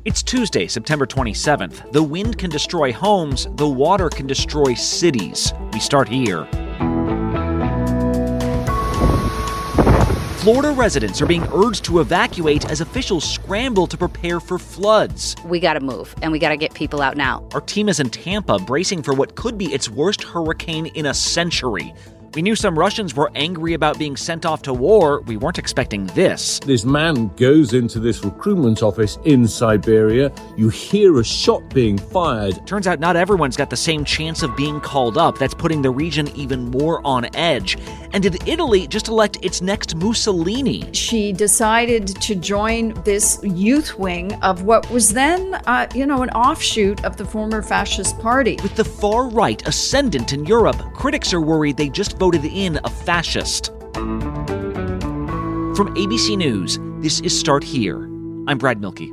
It's Tuesday, September 27th. The wind can destroy homes, the water can destroy cities. We start here. Florida residents are being urged to evacuate as officials scramble to prepare for floods. We gotta move, and we gotta get people out now. Our team is in Tampa, bracing for what could be its worst hurricane in a century. We knew some Russians were angry about being sent off to war. We weren't expecting this. This man goes into this recruitment office in Siberia. You hear a shot being fired. Turns out not everyone's got the same chance of being called up. That's putting the region even more on edge. And did Italy just elect its next Mussolini? She decided to join this youth wing of what was then, an offshoot of the former fascist party. With the far right ascendant in Europe, critics are worried they just voted in a fascist. From ABC News, this is Start Here. I'm Brad Milkey.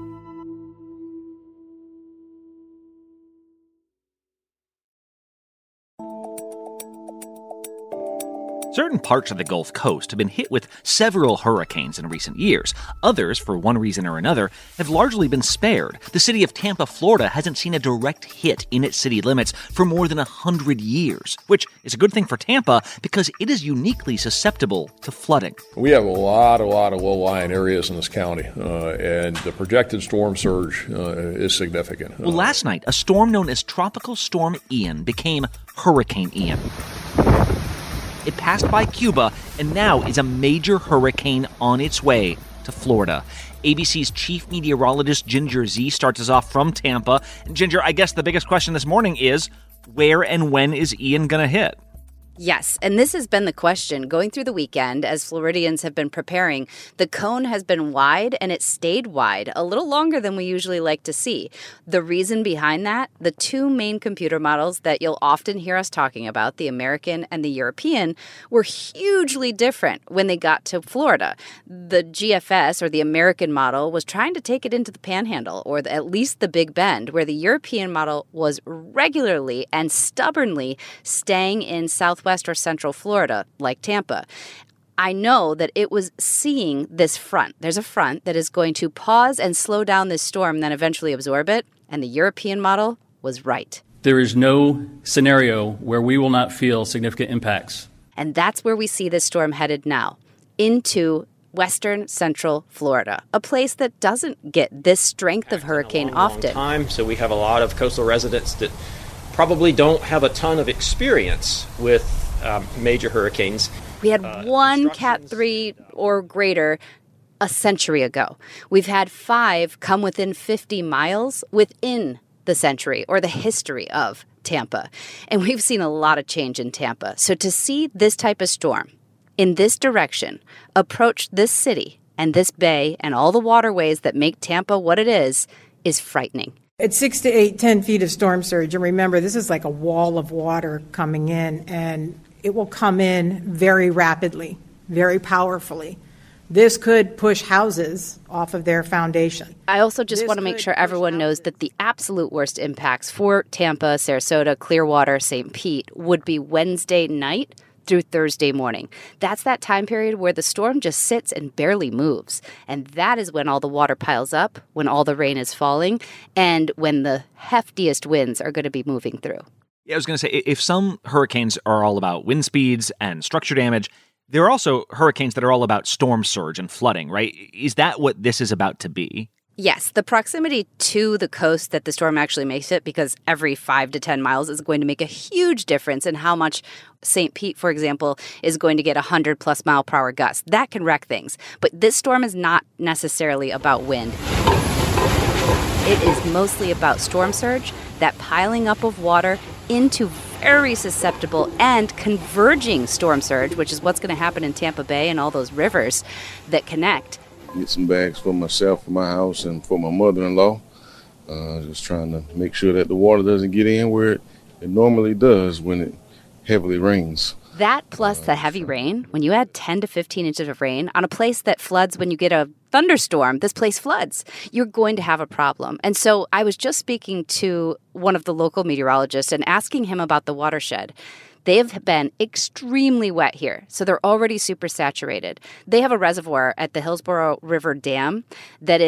Certain parts of the Gulf Coast have been hit with several hurricanes in recent years. Others, for one reason or another, have largely been spared. The city of Tampa, Florida, hasn't seen a direct hit in its city limits for more than 100 years, which is a good thing for Tampa because it is uniquely susceptible to flooding. We have a lot of low-lying areas in this county, and the projected storm surge is significant. Well, last night, a storm known as Tropical Storm Ian became Hurricane Ian. It passed by Cuba and now is a major hurricane on its way to Florida. ABC's chief meteorologist Ginger Zee starts us off from Tampa. And Ginger, I guess the biggest question this morning is, where and when is Ian going to hit? Yes, and this has been the question going through the weekend as Floridians have been preparing. The cone has been wide, and it stayed wide a little longer than we usually like to see. The reason behind that, the two main computer models that you'll often hear us talking about, the American and the European, were hugely different when they got to Florida. The GFS, or the American model, was trying to take it into the Panhandle, or at least the Big Bend, where the European model was regularly and stubbornly staying in southwest or central Florida, like Tampa. I know that it was seeing this front. There's a front that is going to pause and slow down this storm, then eventually absorb it, and the European model was right. There is no scenario where we will not feel significant impacts. And that's where we see this storm headed now, into western central Florida, a place that doesn't get this strength of hurricane often. So we have a lot of coastal residents that probably don't have a ton of experience with major hurricanes. We had one Cat 3 or greater a century ago. We've had 5 come within 50 miles within the century or the history of Tampa. And we've seen a lot of change in Tampa. So to see this type of storm in this direction approach this city and this bay and all the waterways that make Tampa what it is frightening. It's 6 to 8, 10 feet of storm surge. And remember, this is like a wall of water coming in, and it will come in very rapidly, very powerfully. This could push houses off of their foundation. I also just want to make sure everyone knows that the absolute worst impacts for Tampa, Sarasota, Clearwater, St. Pete would be Wednesday night through Thursday morning. That's that time period where the storm just sits and barely moves. And that is when all the water piles up, when all the rain is falling, and when the heftiest winds are going to be moving through. Yeah, I was going to say, if some hurricanes are all about wind speeds and structure damage, there are also hurricanes that are all about storm surge and flooding, right? Is that what this is about to be? Yes, the proximity to the coast that the storm actually makes it, because every 5 to 10 miles is going to make a huge difference in how much St. Pete, for example, is going to get 100-plus mile-per-hour gusts. That can wreck things. But this storm is not necessarily about wind. It is mostly about storm surge, that piling up of water into very susceptible and converging storm surge, which is what's going to happen in Tampa Bay and all those rivers that connect. Get some bags for myself, for my house, and for my mother-in-law. Just trying to make sure that the water doesn't get in where it normally does when it heavily rains. That plus the heavy rain, when you add 10 to 15 inches of rain on a place that floods when you get a thunderstorm, this place floods, you're going to have a problem. And so I was just speaking to one of the local meteorologists and asking him about the watershed. They have been extremely wet here, so they're already super saturated. They have a reservoir at the Hillsborough River Dam that is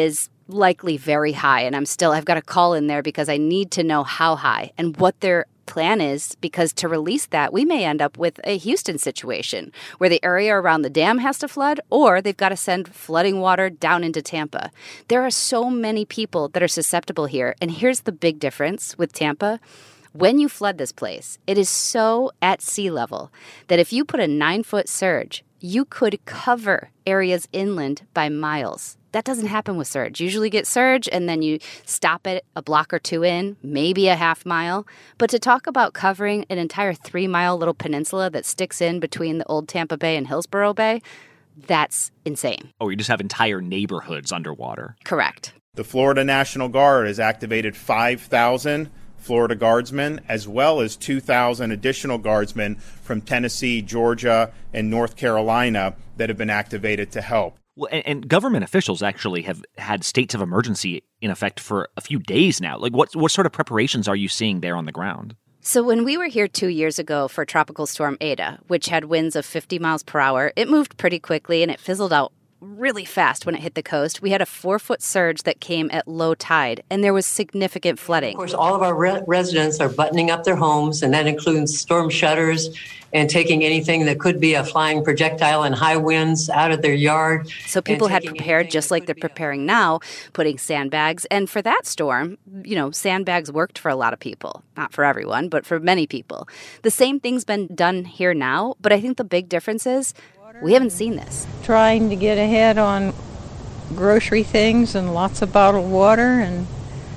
likely very high. And I've got to call in there because I need to know how high and what their plan is, because to release that, we may end up with a Houston situation where the area around the dam has to flood, or they've got to send flooding water down into Tampa. There are so many people that are susceptible here. And here's the big difference with Tampa. When you flood this place, it is so at sea level that if you put a 9-foot surge, you could cover areas inland by miles. That doesn't happen with surge. You usually get surge and then you stop it a block or two in, maybe a half mile. But to talk about covering an entire 3-mile little peninsula that sticks in between the old Tampa Bay and Hillsborough Bay, that's insane. Oh, you just have entire neighborhoods underwater. Correct. The Florida National Guard has activated 5,000 Florida Guardsmen, as well as 2,000 additional Guardsmen from Tennessee, Georgia, and North Carolina that have been activated to help. Well, and government officials actually have had states of emergency in effect for a few days now. Like, what sort of preparations are you seeing there on the ground? So when we were here 2 years ago for Tropical Storm Eta, which had winds of 50 miles per hour, it moved pretty quickly and it fizzled out really fast when it hit the coast. We had a 4-foot surge that came at low tide, and there was significant flooding. Of course, all of our residents are buttoning up their homes, and that includes storm shutters and taking anything that could be a flying projectile in high winds out of their yard. So people had prepared just like they're preparing now, putting sandbags. And for that storm, sandbags worked for a lot of people. Not for everyone, but for many people. The same thing's been done here now, but I think the big difference is we haven't seen this. Trying to get ahead on grocery things and lots of bottled water and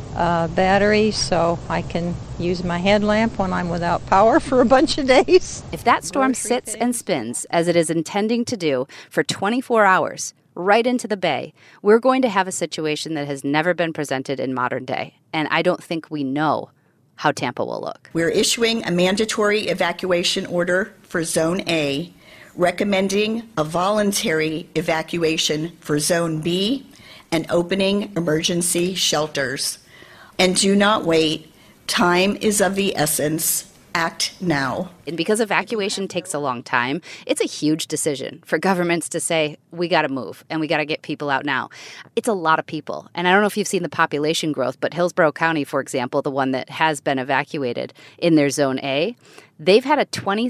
batteries so I can use my headlamp when I'm without power for a bunch of days. If that storm sits and spins, as it is intending to do, for 24 hours, right into the bay, we're going to have a situation that has never been presented in modern day. And I don't think we know how Tampa will look. We're issuing a mandatory evacuation order for Zone A, recommending a voluntary evacuation for Zone B, and opening emergency shelters. And do not wait. Time is of the essence. Act now. And because evacuation takes a long time, it's a huge decision for governments to say, we got to move and we got to get people out now. It's a lot of people. And I don't know if you've seen the population growth, but Hillsborough County, for example, the one that has been evacuated in their Zone A, they've had a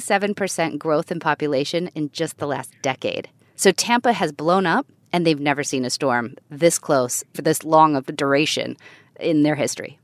27% growth in population in just the last decade. So Tampa has blown up, and they've never seen a storm this close for this long of a duration in their history.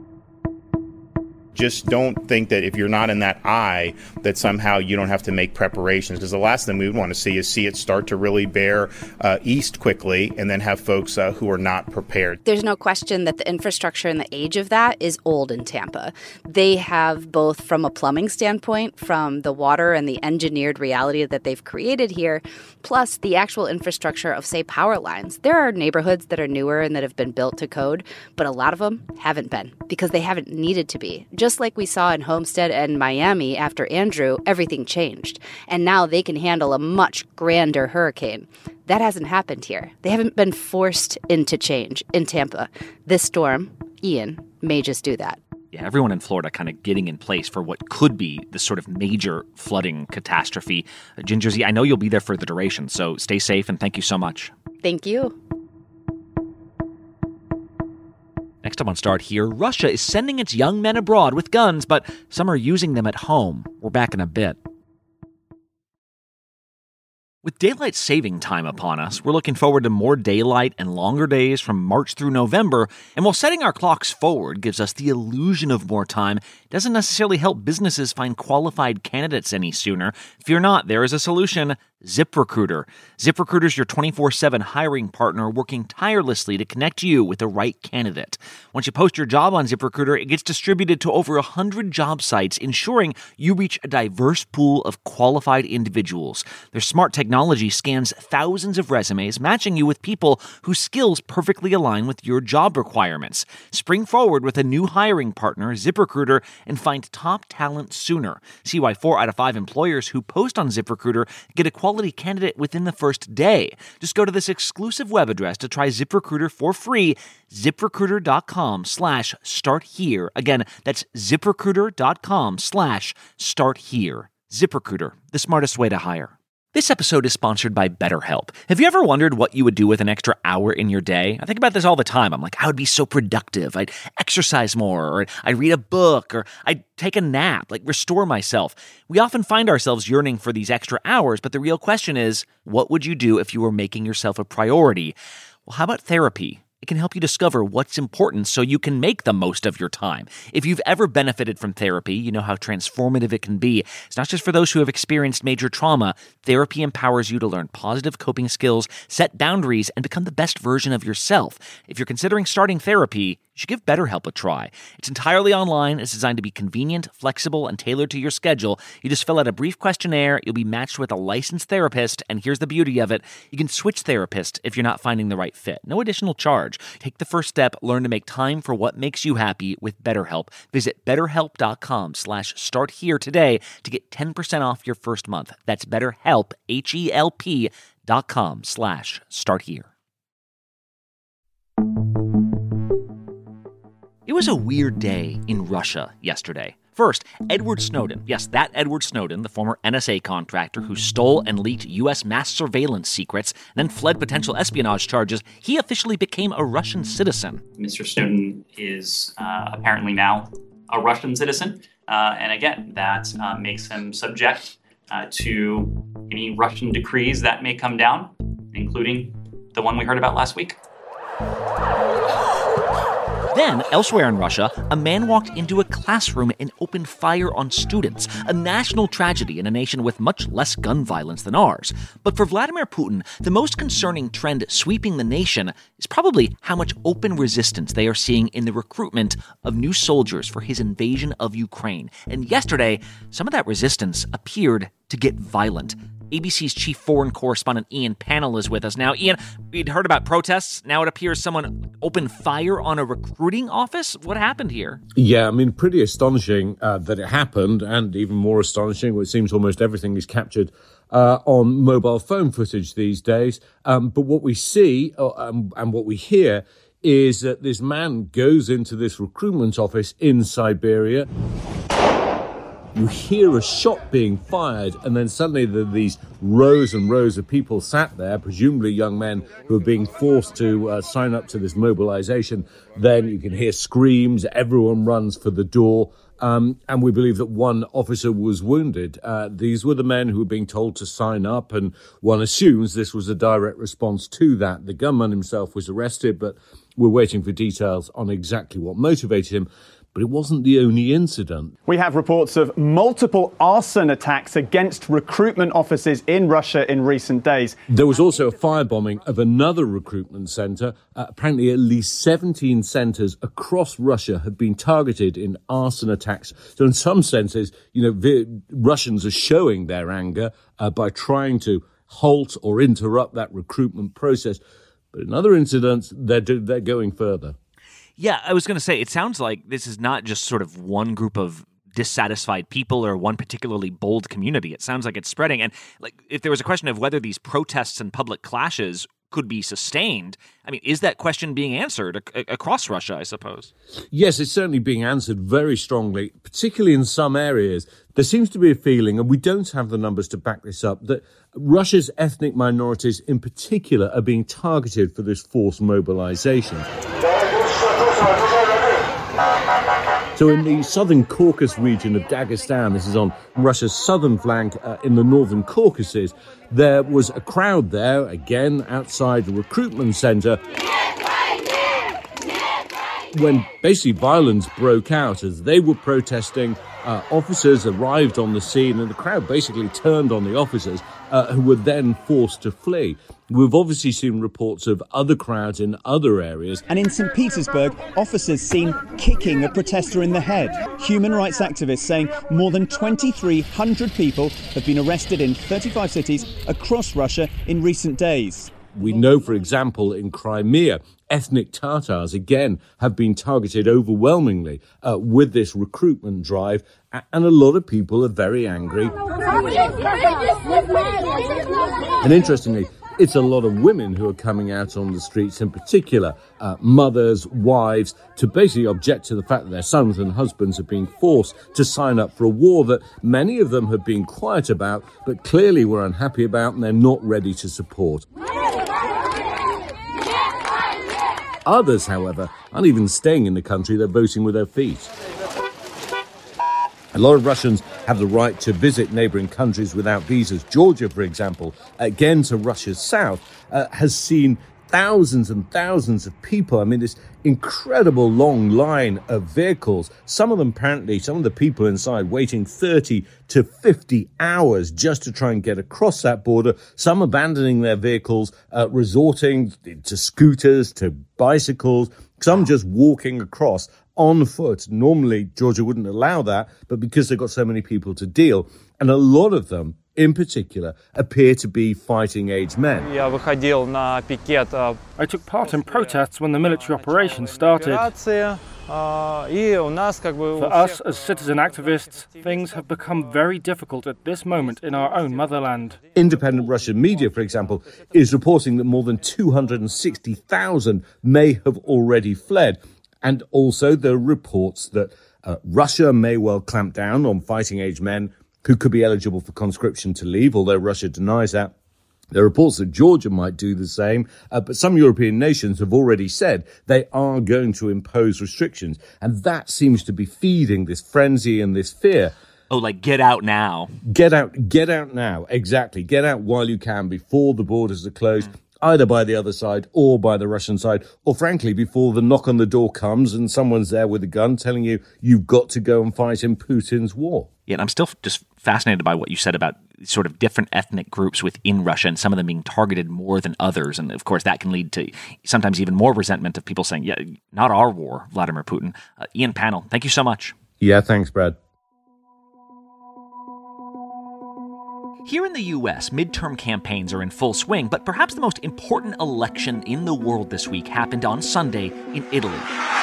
Just don't think that if you're not in that eye that somehow you don't have to make preparations, because the last thing we would want to see it start to really bear east quickly and then have folks who are not prepared. There's no question that the infrastructure and the age of that is old in Tampa. They have both from a plumbing standpoint, from the water and the engineered reality that they've created here, plus the actual infrastructure of, say, power lines. There are neighborhoods that are newer and that have been built to code, but a lot of them haven't been because they haven't needed to be. Just like we saw in Homestead and Miami after Andrew, everything changed. And now they can handle a much grander hurricane. That hasn't happened here. They haven't been forced into change in Tampa. This storm, Ian, may just do that. Yeah, everyone in Florida kind of getting in place for what could be this sort of major flooding catastrophe. Ginger Z, I know you'll be there for the duration, so stay safe and thank you so much. Thank you. Next up on Start Here, Russia is sending its young men abroad with guns, but some are using them at home. We're back in a bit. With daylight saving time upon us, we're looking forward to more daylight and longer days from March through November, and while setting our clocks forward gives us the illusion of more time, it doesn't necessarily help businesses find qualified candidates any sooner. Fear not, there is a solution. ZipRecruiter. ZipRecruiter is your 24/7 hiring partner working tirelessly to connect you with the right candidate. Once you post your job on ZipRecruiter, it gets distributed to over 100 job sites, ensuring you reach a diverse pool of qualified individuals. Their smart technology scans thousands of resumes, matching you with people whose skills perfectly align with your job requirements. Spring forward with a new hiring partner, ZipRecruiter, and find top talent sooner. See why 4 out of 5 employers who post on ZipRecruiter get a quality candidate within the first day. Just go to this exclusive web address to try ZipRecruiter for free, ZipRecruiter.com/starthere. Again, that's ZipRecruiter.com/starthere. ZipRecruiter, the smartest way to hire. This episode is sponsored by BetterHelp. Have you ever wondered what you would do with an extra hour in your day? I think about this all the time. I'm like, I would be so productive. I'd exercise more, or I'd read a book, or I'd take a nap, like restore myself. We often find ourselves yearning for these extra hours, but the real question is, what would you do if you were making yourself a priority? Well, how about therapy? It can help you discover what's important so you can make the most of your time. If you've ever benefited from therapy, you know how transformative it can be. It's not just for those who have experienced major trauma. Therapy empowers you to learn positive coping skills, set boundaries, and become the best version of yourself. If you're considering starting therapy, you should give BetterHelp a try. It's entirely online. It's designed to be convenient, flexible, and tailored to your schedule. You just fill out a brief questionnaire. You'll be matched with a licensed therapist. And here's the beauty of it. You can switch therapists if you're not finding the right fit. No additional charge. Take the first step. Learn to make time for what makes you happy with BetterHelp. Visit BetterHelp.com/starthere today to get 10% off your first month. That's BetterHelp, HELP.com/starthere. It was a weird day in Russia yesterday. First, Edward Snowden. Yes, that Edward Snowden, the former NSA contractor who stole and leaked U.S. mass surveillance secrets and then fled potential espionage charges, he officially became a Russian citizen. Mr. Snowden is apparently now a Russian citizen. And again, that makes him subject to any Russian decrees that may come down, including the one we heard about last week. Then, elsewhere in Russia, a man walked into a classroom and opened fire on students, a national tragedy in a nation with much less gun violence than ours. But for Vladimir Putin, the most concerning trend sweeping the nation is probably how much open resistance they are seeing in the recruitment of new soldiers for his invasion of Ukraine. And yesterday, some of that resistance appeared to get violent. ABC's chief foreign correspondent Ian Pannell is with us now. Ian, we'd heard about protests. Now it appears someone opened fire on a recruiting office. What happened here? Yeah, I mean, pretty astonishing that it happened, and even more astonishing, it seems almost everything is captured on mobile phone footage these days. But what we see and what we hear is that this man goes into this recruitment office in Siberia. You hear a shot being fired, and then suddenly there are these rows and rows of people sat there, presumably young men who are being forced to sign up to this mobilization. Then you can hear screams, everyone runs for the door, and we believe that one officer was wounded. These were the men who were being told to sign up, and one assumes this was a direct response to that. The gunman himself was arrested, but we're waiting for details on exactly what motivated him. But it wasn't the only incident. We have reports of multiple arson attacks against recruitment offices in Russia in recent days. There was also a firebombing of another recruitment centre. Apparently at least 17 centres across Russia have been targeted in arson attacks. So in some senses, Russians are showing their anger by trying to halt or interrupt that recruitment process. But in other incidents, they're going further. Yeah, I was going to say, it sounds like this is not just sort of one group of dissatisfied people or one particularly bold community. It sounds like it's spreading. And like, if there was a question of whether these protests and public clashes could be sustained, I mean, is that question being answered across Russia, I suppose? Yes, it's certainly being answered very strongly, particularly in some areas. There seems to be a feeling, and we don't have the numbers to back this up, that Russia's ethnic minorities in particular are being targeted for this forced mobilization. So in the southern Caucasus region of Dagestan, this is on Russia's southern flank in the northern Caucasus, there was a crowd there, again, outside the recruitment centre, when basically violence broke out as they were protesting. Officers arrived on the scene and the crowd basically turned on the officers who were then forced to flee. We've obviously seen reports of other crowds in other areas. And in St. Petersburg, officers seen kicking a protester in the head. Human rights activists saying more than 2,300 people have been arrested in 35 cities across Russia in recent days. We know, for example, in Crimea, ethnic Tatars, again, have been targeted overwhelmingly with this recruitment drive, and a lot of people are very angry. And interestingly, It's a lot of women who are coming out on the streets, in particular, mothers, wives, to basically object to the fact that their sons and husbands are being forced to sign up for a war that many of them have been quiet about, but clearly were unhappy about, and they're not ready to support. Others, however, aren't even staying in the country, they're voting with their feet. A lot of Russians have the right to visit neighbouring countries without visas. Georgia, for example, again to Russia's south, has seen thousands and thousands of people. I mean, this incredible long line of vehicles. Some of them, apparently, some of the people inside waiting 30 to 50 hours just to try and get across that border. Some abandoning their vehicles, resorting to scooters, to bicycles. Some just walking across on foot. Normally, Georgia wouldn't allow that, but because they've got so many people to deal, and a lot of them, in particular, appear to be fighting-age men. I took part in protests when the military operation started. For us, as citizen activists, things have become very difficult at this moment in our own motherland. Independent Russian media, for example, is reporting that more than 260,000 may have already fled. And also there are reports that Russia may well clamp down on fighting-age men who could be eligible for conscription to leave, although Russia denies that. There are reports that Georgia might do the same, but some European nations have already said they are going to impose restrictions, and that seems to be feeding this frenzy and this fear. Oh, like get out now. Get out now, exactly. Get out while you can before the borders are closed, either by the other side or by the Russian side, or frankly, before the knock on the door comes and someone's there with a gun telling you you've got to go and fight in Putin's war. Yeah, and I'm still just fascinated by what you said about sort of different ethnic groups within Russia and some of them being targeted more than others. And of course, that can lead to sometimes even more resentment of people saying, yeah, not our war, Vladimir Putin. Ian Pannell, thank you so much. Yeah, thanks, Brad. Here in the U.S., midterm campaigns are in full swing, but perhaps the most important election in the world this week happened on Sunday in Italy.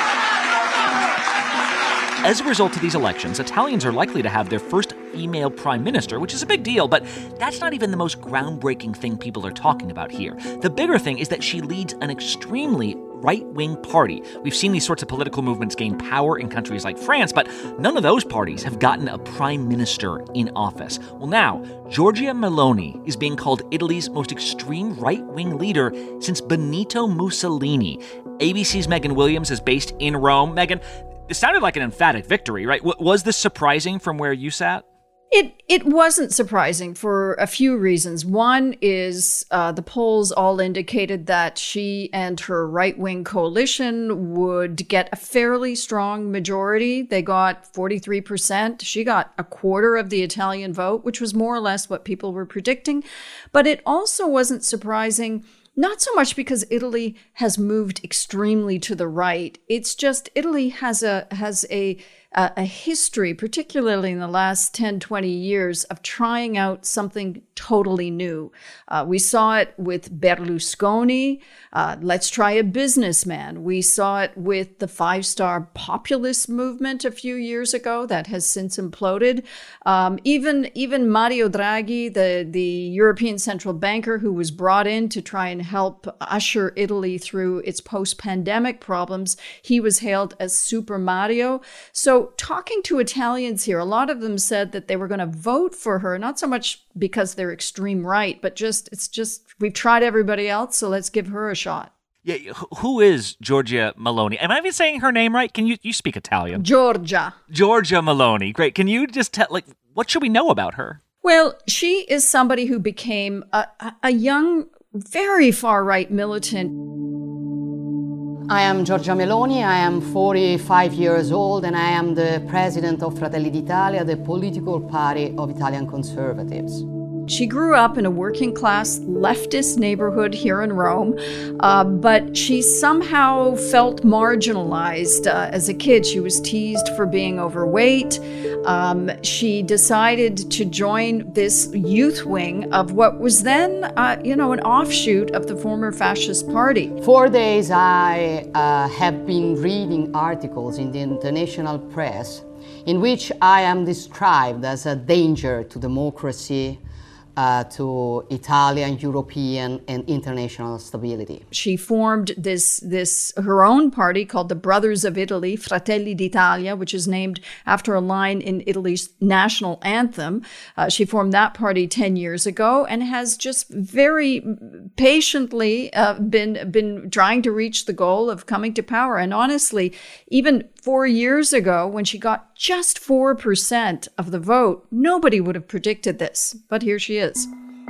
As a result of these elections, Italians are likely to have their first female prime minister, which is a big deal, but that's not even the most groundbreaking thing people are talking about here. The bigger thing is that she leads an extremely right-wing party. We've seen these sorts of political movements gain power in countries like France, but none of those parties have gotten a prime minister in office. Well, now, Giorgia Meloni is being called Italy's most extreme right-wing leader since Benito Mussolini. ABC's Megan Williams is based in Rome. Megan, it sounded like an emphatic victory, right? Was this surprising from where you sat? It wasn't surprising for a few reasons. One is the polls all indicated that she and her right-wing coalition would get a fairly strong majority. They got 43%. She got a quarter of the Italian vote, which was more or less what people were predicting. But it also wasn't surprising, not so much because Italy has moved extremely to the right. It's just Italy has a history, particularly in the last 10, 20 years, of trying out something totally new. We saw it with Berlusconi. Let's try a businessman. We saw it with the five-star populist movement a few years ago that has since imploded. Even Mario Draghi, the European central banker who was brought in to try and help usher Italy through its post-pandemic problems, he was hailed as Super Mario. So talking to Italians here, a lot of them said that they were going to vote for her, not so much because they're extreme right, but it's just we've tried everybody else, so let's give her a shot. Yeah, who is Giorgia Meloni? Am I even saying her name right? Can you speak Italian? Giorgia Meloni. Great. Can you just tell, what should we know about her? Well, she is somebody who became a young, very far-right militant. I am Giorgia Meloni, I am 45 years old, and I am the president of Fratelli d'Italia, the political party of Italian conservatives. She grew up in a working-class leftist neighborhood here in Rome, but she somehow felt marginalized. As a kid, she was teased for being overweight. She decided to join this youth wing of what was then, an offshoot of the former fascist party. 4 days I have been reading articles in the international press in which I am described as a danger to democracy, to Italian, European, and international stability. She formed this her own party called the Brothers of Italy, Fratelli d'Italia, which is named after a line in Italy's national anthem. She formed that party 10 years ago and has just very patiently been trying to reach the goal of coming to power. And honestly, even 4 years ago, when she got just 4% of the vote, nobody would have predicted this. But here she is.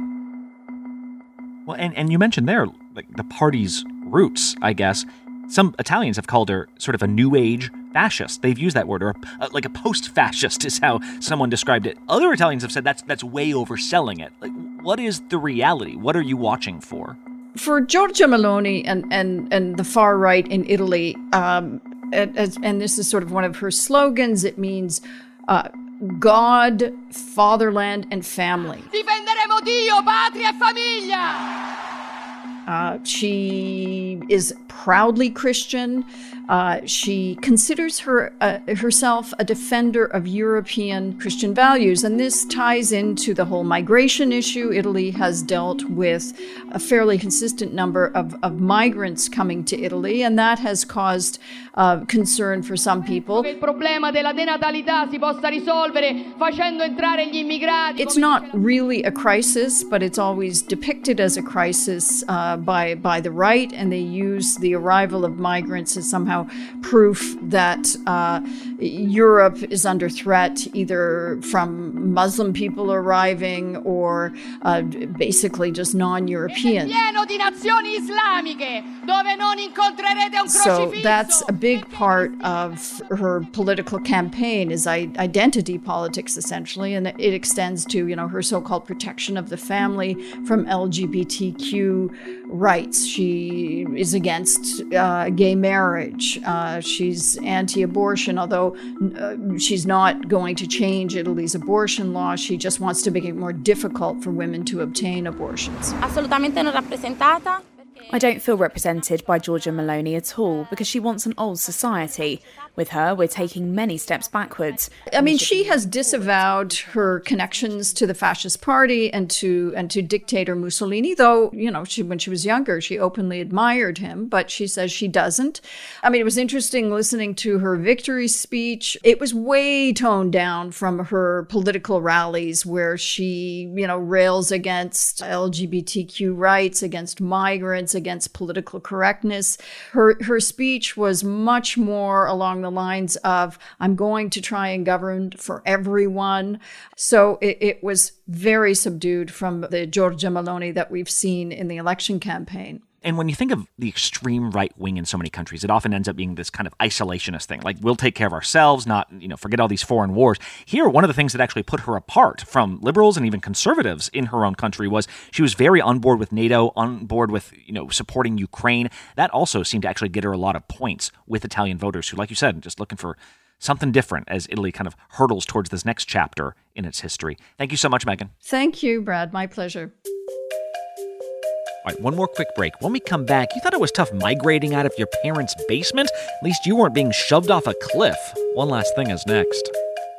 Well, and you mentioned there, like, the party's roots, I guess. Some Italians have called her sort of a new age fascist. They've used that word, or like a post-fascist is how someone described it. Other Italians have said that's way overselling it. Like, what is the reality? What are you watching for? For Giorgia Meloni and the far right in Italy, and this is sort of one of her slogans, it means God, fatherland, and family. Difenderemo Dio, patria e famiglia! She is proudly Christian. She considers herself a defender of European Christian values, and this ties into the whole migration issue. Italy has dealt with a fairly consistent number of migrants coming to Italy, and that has caused concern for some people. Il problema della denatalità si possa risolvere facendo entrare gli immigrati. It's not really a crisis, but it's always depicted as a crisis by the right, and they use the arrival of migrants as somehow proof that Europe is under threat, either from Muslim people arriving or basically just non-European. So that's a big part of her political campaign, is identity politics, essentially, and it extends to, her so-called protection of the family from LGBTQ rights. She is against gay marriage. She's anti-abortion, although she's not going to change Italy's abortion law. She just wants to make it more difficult for women to obtain abortions. Assolutamente non rappresentata. I don't feel represented by Giorgia Meloni at all because she wants an old society. With her, we're taking many steps backwards. I mean, she has disavowed her connections to the fascist party and to dictator Mussolini, though, when she was younger, she openly admired him, but she says she doesn't. I mean, it was interesting listening to her victory speech. It was way toned down from her political rallies where she, rails against LGBTQ rights, against migrants, against political correctness. Her speech was much more along the lines of, I'm going to try and govern for everyone. So it was very subdued from the Giorgia Meloni that we've seen in the election campaign. And when you think of the extreme right wing in so many countries, it often ends up being this kind of isolationist thing. Like, we'll take care of ourselves, not, forget all these foreign wars. Here, one of the things that actually put her apart from liberals and even conservatives in her own country was she was very on board with NATO, on board with, supporting Ukraine. That also seemed to actually get her a lot of points with Italian voters who, like you said, just looking for something different as Italy kind of hurdles towards this next chapter in its history. Thank you so much, Megan. Thank you, Brad. My pleasure. All right, one more quick break. When we come back, you thought it was tough migrating out of your parents' basement? At least you weren't being shoved off a cliff. One Last Thing is next.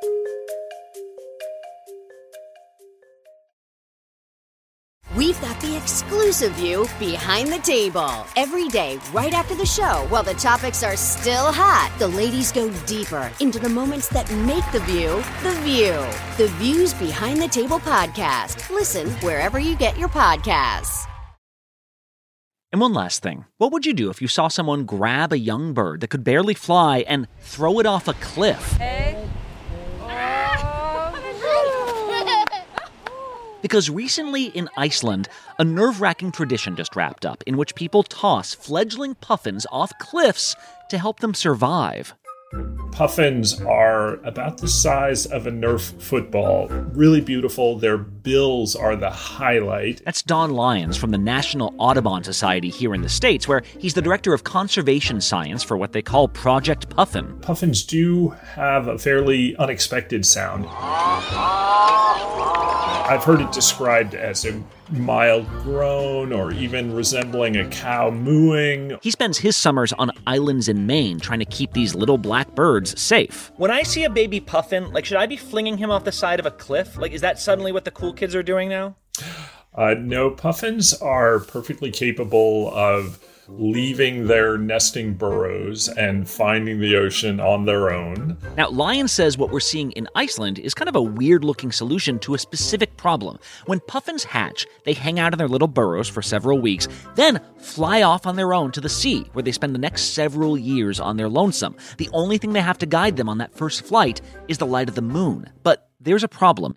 We've got the exclusive view behind the table. Every day, right after the show, while the topics are still hot, the ladies go deeper into the moments that make the View the View. The Views Behind the Table podcast. Listen wherever you get your podcasts. And one last thing. What would you do if you saw someone grab a young bird that could barely fly and throw it off a cliff? Because recently in Iceland, a nerve-wracking tradition just wrapped up in which people toss fledgling puffins off cliffs to help them survive. Puffins are about the size of a Nerf football. Really beautiful. Their bills are the highlight. That's Don Lyons from the National Audubon Society here in the States, where he's the director of conservation science for what they call Project Puffin. Puffins do have a fairly unexpected sound. I've heard it described as a mild groan or even resembling a cow mooing. He spends his summers on islands in Maine trying to keep these little black birds safe. When I see a baby puffin, should I be flinging him off the side of a cliff? Is that suddenly what the cool kids are doing now? No, puffins are perfectly capable of leaving their nesting burrows and finding the ocean on their own. Now, Lyons says what we're seeing in Iceland is kind of a weird-looking solution to a specific problem. When puffins hatch, they hang out in their little burrows for several weeks, then fly off on their own to the sea, where they spend the next several years on their lonesome. The only thing they have to guide them on that first flight is the light of the moon. But there's a problem.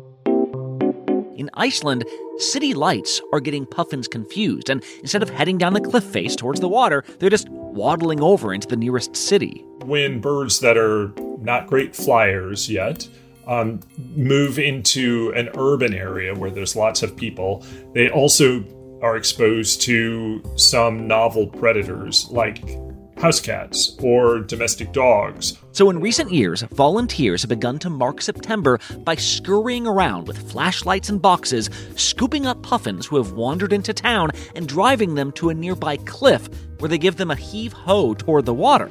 In Iceland, city lights are getting puffins confused, and instead of heading down the cliff face towards the water, they're just waddling over into the nearest city. When birds that are not great flyers yet move into an urban area where there's lots of people, they also are exposed to some novel predators like house cats or domestic dogs. So in recent years, volunteers have begun to mark September by scurrying around with flashlights and boxes, scooping up puffins who have wandered into town and driving them to a nearby cliff where they give them a heave-ho toward the water.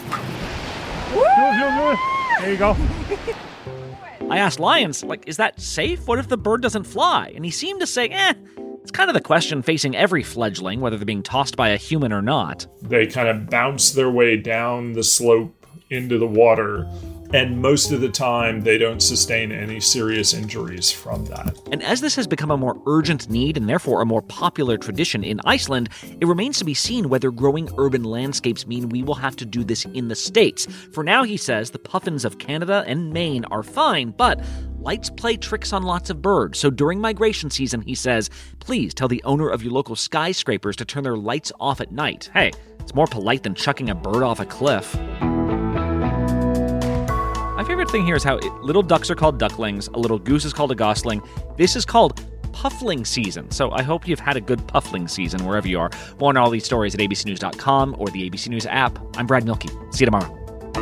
There you go. I asked Lyons, is that safe? What if the bird doesn't fly? And he seemed to say, it's kind of the question facing every fledgling, whether they're being tossed by a human or not. They kind of bounce their way down the slope into the water, and most of the time they don't sustain any serious injuries from that. And as this has become a more urgent need and therefore a more popular tradition in Iceland, it remains to be seen whether growing urban landscapes mean we will have to do this in the States. For now, he says, the puffins of Canada and Maine are fine, but lights play tricks on lots of birds, so during migration season, he says, please tell the owner of your local skyscrapers to turn their lights off at night. Hey, it's more polite than chucking a bird off a cliff. My favorite thing here is how little ducks are called ducklings, a little goose is called a gosling. This is called puffling season, so I hope you've had a good puffling season wherever you are. More on all these stories at abcnews.com or the ABC News app. I'm Brad Milkey. See you tomorrow.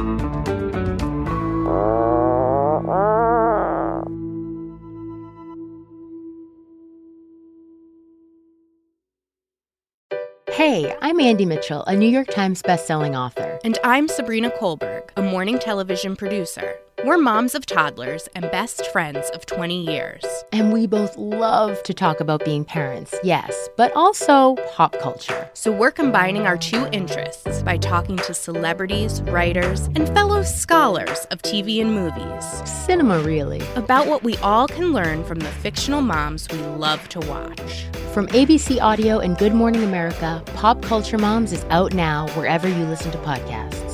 Hey, I'm Andy Mitchell, a New York Times bestselling author. And I'm Sabrina Kohlberg, a morning television producer. We're moms of toddlers and best friends of 20 years. And we both love to talk about being parents, yes, but also pop culture. So we're combining our two interests by talking to celebrities, writers, and fellow scholars of TV and movies. Cinema, really. About what we all can learn from the fictional moms we love to watch. From ABC Audio and Good Morning America, Pop Culture Moms is out now wherever you listen to podcasts.